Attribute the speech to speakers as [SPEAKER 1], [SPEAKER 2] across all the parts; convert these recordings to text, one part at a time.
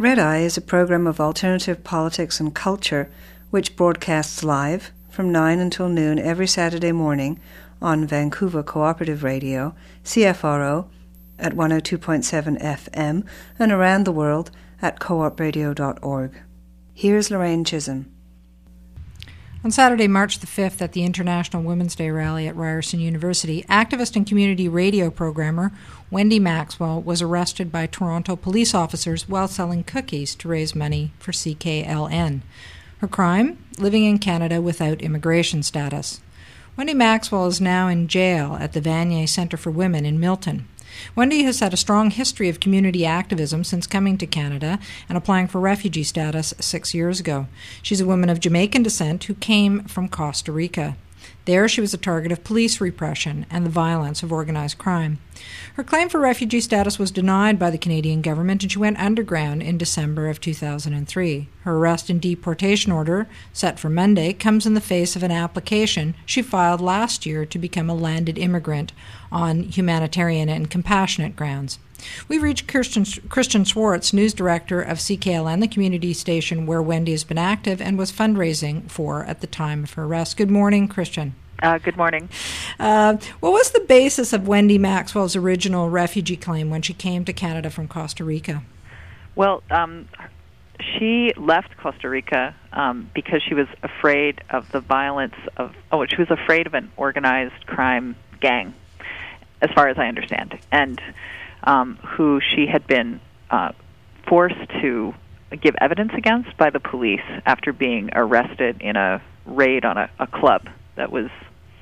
[SPEAKER 1] Red Eye is a program of alternative politics and culture which broadcasts live from 9 until noon every Saturday morning on Vancouver Cooperative Radio, CFRO, at 102.7 FM, and around the world at coopradio.org. Here's Lorraine Chisholm.
[SPEAKER 2] On Saturday, March the 5th, at the International Women's Day rally at Ryerson University, activist and community radio programmer Wendy Maxwell was arrested by Toronto police officers while selling cookies to raise money for CKLN. Her crime? Living in Canada without immigration status. Wendy Maxwell is now in jail at the Vanier Centre for Women in Milton. Wendy has had a strong history of community activism since coming to Canada and applying for refugee status 6 years ago. She's a woman of Jamaican descent who came from Costa Rica. There, she was a target of police repression and the violence of organized crime. Her claim for refugee status was denied by the Canadian government, and she went underground in December of 2003. Her arrest and deportation order, set for Monday, comes in the face of an application she filed last year to become a landed immigrant on humanitarian and compassionate grounds. We've reached Christian Schwartz, news director of CKLN, the community station where Wendy has been active and was fundraising for at the time of her arrest. Good morning, Christian.
[SPEAKER 3] Good morning.
[SPEAKER 2] What was the basis of Wendy Maxwell's original refugee claim when she came to Canada from Costa Rica?
[SPEAKER 3] Well, she left Costa Rica because she was afraid of the violence she was afraid of an organized crime gang, as far as I understand, and who she had been forced to give evidence against by the police after being arrested in a raid on a club that was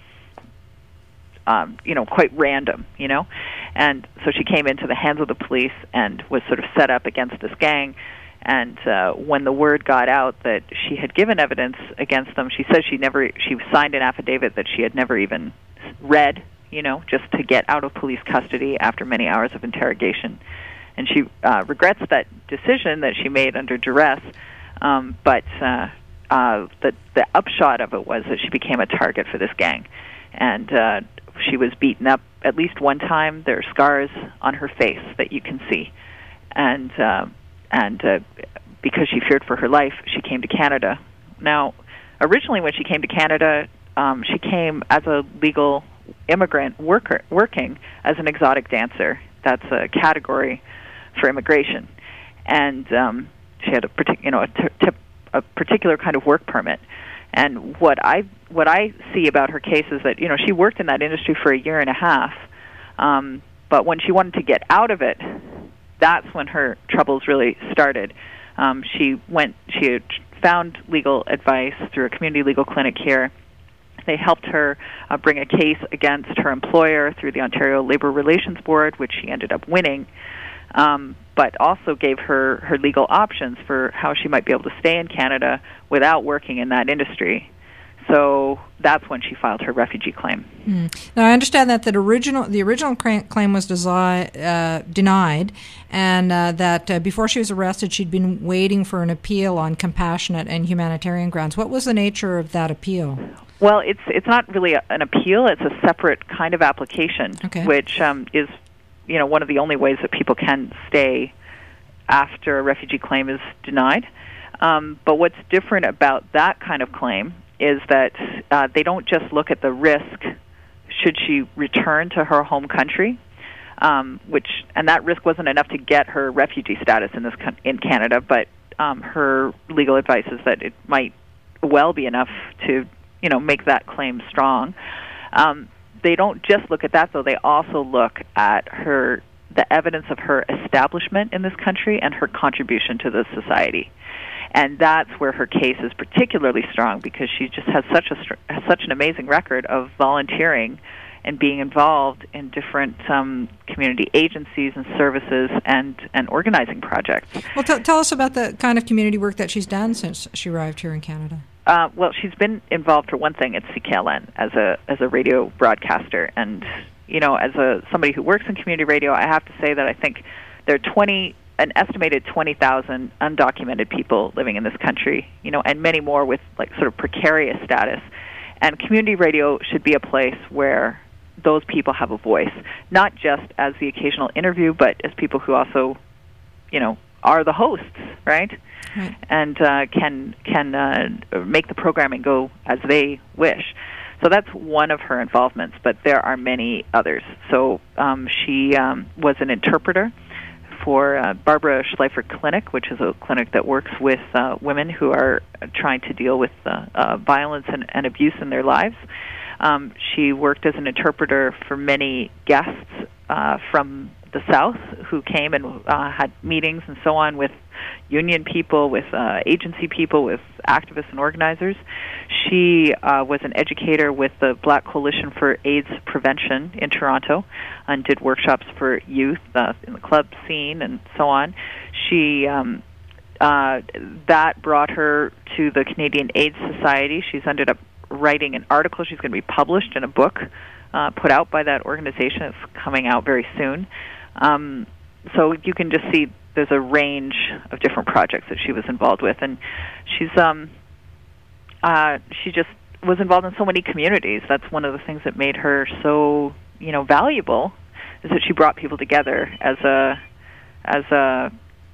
[SPEAKER 3] quite random, and so she came into the hands of the police and was sort of set up against this gang. And when the word got out that she had given evidence against them, she said she signed an affidavit that she had never even read, just to get out of police custody after many hours of interrogation. And she regrets that decision that she made under duress, but the upshot of it was that she became a target for this gang. And she was beaten up at least one time. There are scars on her face that you can see. And because she feared for her life, she came to Canada. Now, originally when she came to Canada, she came as a legal immigrant working as an exotic dancer. That's a category for immigration. And she had a particular kind of work permit. And what I see about her case is that she worked in that industry for a year and a half, but when she wanted to get out of it, that's when her troubles really started. She had found legal advice through a community legal clinic here. They helped her bring a case against her employer through the Ontario Labour Relations Board, which she ended up winning, but also gave her legal options for how she might be able to stay in Canada without working in that industry. So that's when she filed her refugee claim.
[SPEAKER 2] Now, I understand that the original claim was denied, and that before she was arrested, she'd been waiting for an appeal on compassionate and humanitarian grounds. What was the nature of that appeal?
[SPEAKER 3] Well, it's not really an appeal. It's a separate kind of application, which is one of the only ways that people can stay after a refugee claim is denied. But what's different about that kind of claim is that they don't just look at the risk should she return to her home country, and that risk wasn't enough to get her refugee status in Canada, but her legal advice is that it might well be enough to make that claim strong. They don't just look at that, though. They also look at the evidence of her establishment in this country and her contribution to the society. And that's where her case is particularly strong, because she just has such an amazing record of volunteering and being involved in different community agencies and services and organizing projects.
[SPEAKER 2] Well, tell us about the kind of community work that she's done since she arrived here in Canada.
[SPEAKER 3] Well, she's been involved, for one thing, at CKLN as a radio broadcaster. And, as somebody who works in community radio, I have to say that I think there are an estimated 20,000 undocumented people living in this country, and many more with sort of precarious status. And community radio should be a place where those people have a voice, not just as the occasional interview, but as people who also, are the hosts right? And can make the programming go as they wish. So that's one of her involvements, but there are many others. So she was an interpreter for Barbara Schleifer Clinic, which is a clinic that works with women who are trying to deal with violence and abuse in their lives. She worked as an interpreter for many guests from the South who came and had meetings and so on with union people, with agency people, with activists and organizers. She was an educator with the Black Coalition for AIDS Prevention in Toronto and did workshops for youth in the club scene and so on. She that brought her to the Canadian AIDS Society. She's ended up writing an article. She's going to be published in a book put out by that organization. It's coming out very soon. So you can just see there's a range of different projects that she was involved with, and she just was involved in so many communities. That's one of the things that made her so valuable, is that she brought people together as a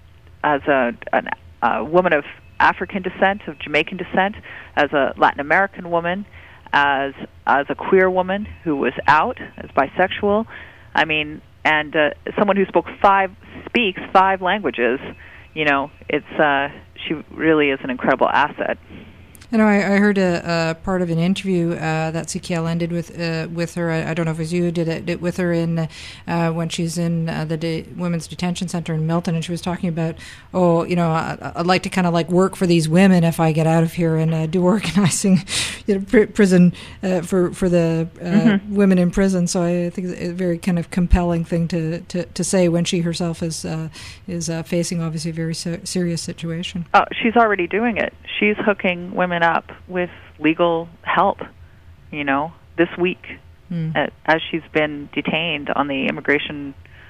[SPEAKER 3] woman of African descent, of Jamaican descent, as a Latin American woman, as a queer woman who was out, as bisexual. I mean, and someone who speaks five languages. It's she really is an incredible asset.
[SPEAKER 2] I heard a part of an interview that CKLN did with her. I don't know if it was you who did it with her in when she's in the Women's Detention Center in Milton, and she was talking about, I'd like to kind of like work for these women if I get out of here and do organizing, prison for the women in prison. So I think it's a very kind of compelling thing to say when she herself is facing obviously a very serious situation.
[SPEAKER 3] Oh, she's already doing it. She's hooking women up with legal help, this week, as she's been detained on the immigration,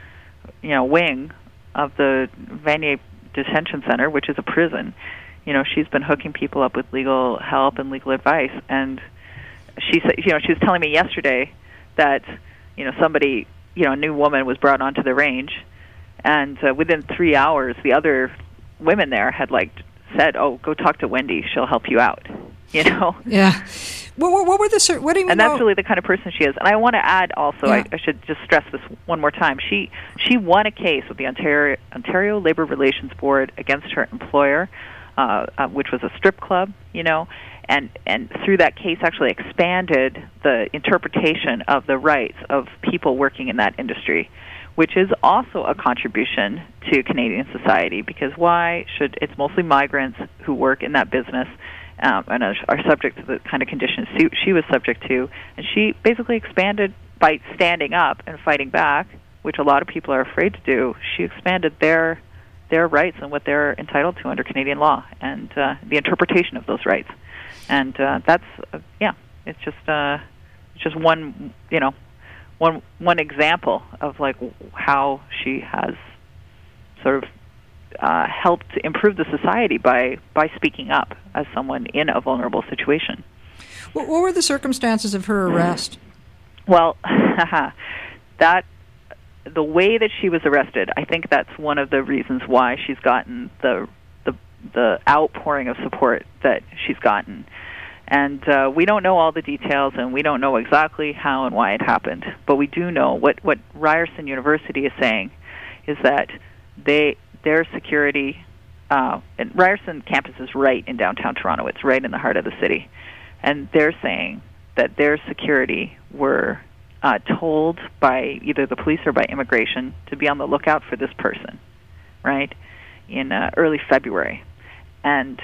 [SPEAKER 3] wing of the Vanier Detention Center, which is a prison. She's been hooking people up with legal help and legal advice. And she said, she was telling me yesterday that, somebody, a new woman was brought onto the range, and within 3 hours, the other women there had said, "Oh, go talk to Wendy. She'll help you out."
[SPEAKER 2] Yeah. What were the? What do you?
[SPEAKER 3] And that's really the kind of person she is. And I want to add also, I should just stress this one more time. She won a case with the Ontario Labor Relations Board against her employer, which was a strip club. And through that case, actually expanded the interpretation of the rights of people working in that industry, which is also a contribution to Canadian society, because it's mostly migrants who work in that business and are subject to the kind of conditions she was subject to. And she basically expanded by standing up and fighting back, which a lot of people are afraid to do. She expanded their rights and what they're entitled to under Canadian law, and the interpretation of those rights. And that's it's just one one example of how she has sort of helped improve the society by speaking up as someone in a vulnerable situation.
[SPEAKER 2] What were the circumstances of her arrest?
[SPEAKER 3] Well, the way that she was arrested, I think that's one of the reasons why she's gotten the outpouring of support that she's gotten. And we don't know all the details, and we don't know exactly how and why it happened. But we do know what Ryerson University is saying is that their security, and Ryerson campus is right in downtown Toronto. It's right in the heart of the city. And they're saying that their security were told by either the police or by immigration to be on the lookout for this person, right, in early February. And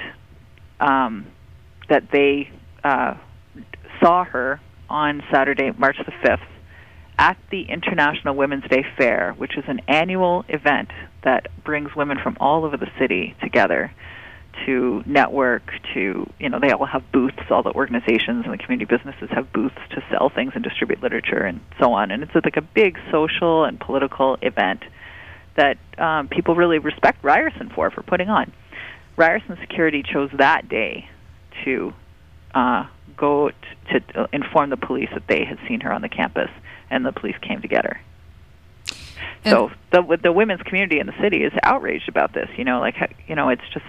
[SPEAKER 3] that they saw her on Saturday, March the 5th, at the International Women's Day Fair, which is an annual event that brings women from all over the city together to network, they all have booths, all the organizations and the community businesses have booths to sell things and distribute literature and so on. And it's like a big social and political event that people really respect Ryerson for putting on. Ryerson Security chose that day to go to inform the police that they had seen her on the campus, and the police came to get her. So the women's community in the city is outraged about this. It's just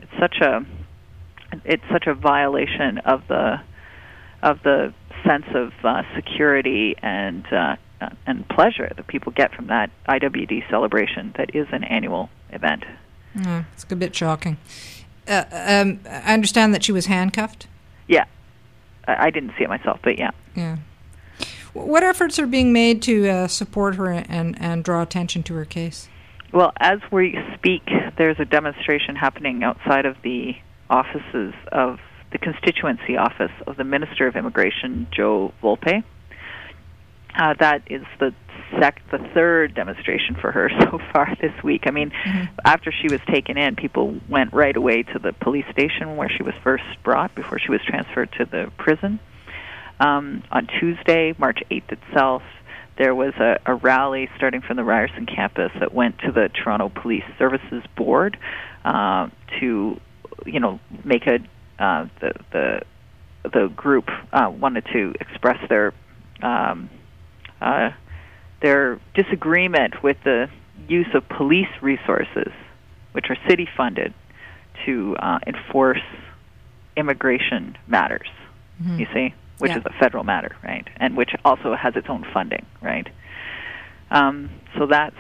[SPEAKER 3] it's such a violation of the sense of security and pleasure that people get from that IWD celebration that is an annual event.
[SPEAKER 2] It's a bit shocking. I understand that she was handcuffed?
[SPEAKER 3] Yeah. I didn't see it myself, but yeah.
[SPEAKER 2] Yeah. What efforts are being made to support her and draw attention to her case?
[SPEAKER 3] Well, as we speak, there's a demonstration happening outside of the offices of the constituency office of the Minister of Immigration, Joe Volpe. That is the third demonstration for her so far this week. I mean, after she was taken in, people went right away to the police station where she was first brought before she was transferred to the prison. On Tuesday, March 8th itself, there was a rally starting from the Ryerson campus that went to the Toronto Police Services Board to, make the group wanted to express their disagreement with the use of police resources, which are city-funded, to enforce immigration matters, you see, which is a federal matter, right, and which also has its own funding, right? So that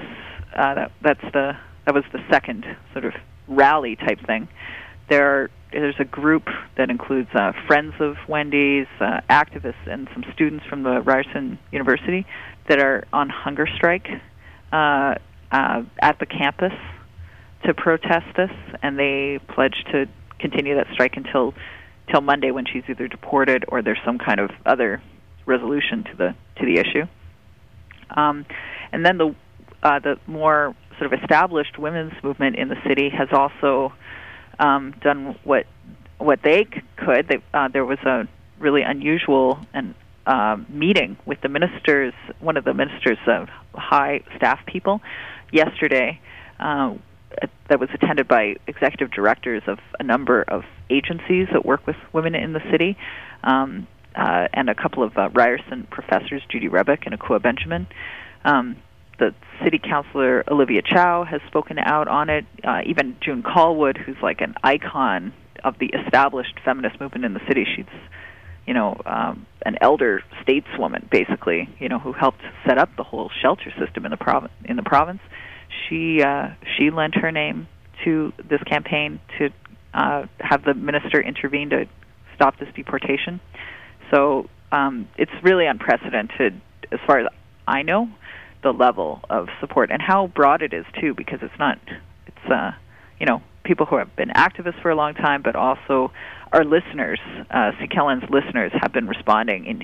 [SPEAKER 3] was the second sort of rally type thing. There's a group that includes Friends of Wendy's, activists, and some students from the Ryerson University that are on hunger strike at the campus to protest this, and they pledge to continue that strike until Monday, when she's either deported or there's some kind of other resolution to the issue. And then the more sort of established women's movement in the city has also done what they could. There was a really unusual meeting with the ministers, one of the ministers' high staff people, yesterday. That was attended by executive directors of a number of agencies that work with women in the city, and a couple of Ryerson professors, Judy Rebick and Akua Benjamin. The city councilor, Olivia Chow, has spoken out on it. Even June Callwood, who's like an icon of the established feminist movement in the city. She's, an elder stateswoman, basically, who helped set up the whole shelter system in the province. She lent her name to this campaign to have the minister intervene to stop this deportation. So it's really unprecedented, as far as I know, the level of support and how broad it is too, because it's people who have been activists for a long time, but also our listeners, CKLN's listeners, have been responding in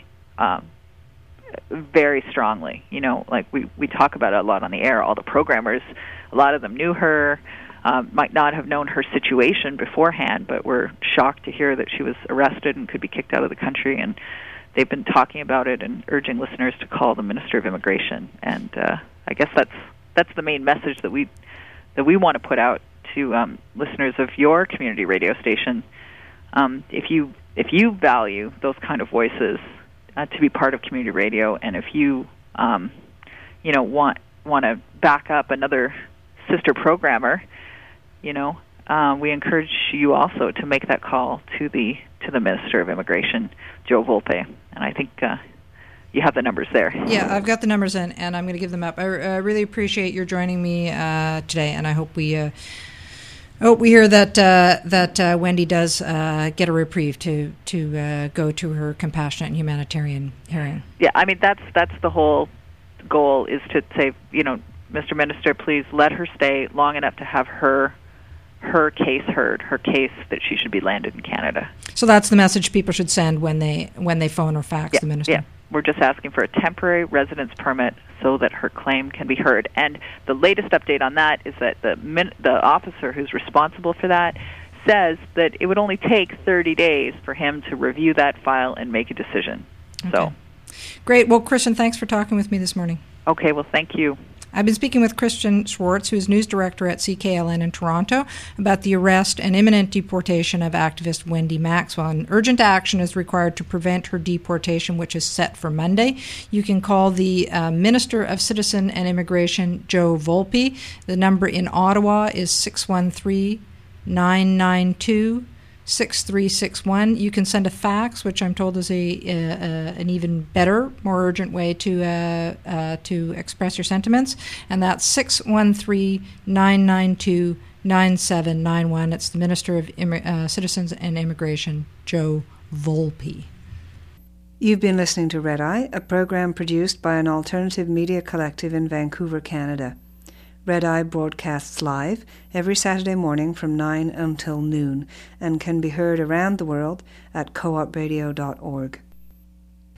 [SPEAKER 3] very strongly. Like we talk about it a lot on the air. All the programmers, a lot of them knew her, might not have known her situation beforehand, but were shocked to hear that she was arrested and could be kicked out of the country. And they've been talking about it and urging listeners to call the Minister of Immigration. And I guess that's the main message that we want to put out to listeners of your community radio station. If you value those kind of voices to be part of community radio, and if you want to back up another sister programmer, we encourage you also to make that call to the Minister of Immigration, Joe Volpe. And I think you have the numbers there.
[SPEAKER 2] Yeah, I've got the numbers in, and I'm going to give them up. I really appreciate your joining me today, and I hope we hear that Wendy does get a reprieve to go to her compassionate and humanitarian hearing.
[SPEAKER 3] Yeah, I mean that's the whole goal, is to say, Mr. Minister, please let her stay long enough to have her case heard, her case that she should be landed in Canada.
[SPEAKER 2] So that's the message people should send when they phone or fax the minister.
[SPEAKER 3] Yeah, we're just asking for a temporary residence permit so that her claim can be heard. And the latest update on that is that the officer who's responsible for that says that it would only take 30 days for him to review that file and make a decision. Okay. So,
[SPEAKER 2] great. Well, Kristen, thanks for talking with me this morning.
[SPEAKER 3] Okay. Well, thank you.
[SPEAKER 2] I've been speaking with Christian Schwartz, who is news director at CKLN in Toronto, about the arrest and imminent deportation of activist Wendy Maxwell. And urgent action is required to prevent her deportation, which is set for Monday. You can call the Minister of Citizen and Immigration, Joe Volpe. The number in Ottawa is 613-992-6361. You can send a fax, which I'm told is an even better, more urgent way to express your sentiments, and that's 613-992-9791. It's the Minister of Citizens and Immigration, Joe Volpe.
[SPEAKER 1] You've been listening to Red Eye, a program produced by an alternative media collective in Vancouver, Canada. Red Eye broadcasts live every Saturday morning from 9 until noon and can be heard around the world at coopradio.org.